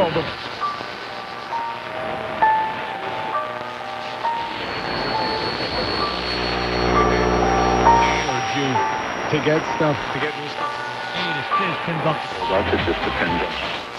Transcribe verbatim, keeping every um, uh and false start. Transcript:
called the... To get stuff, to get new stuff. Hey, this is Tim Buck. Well, that could just depend on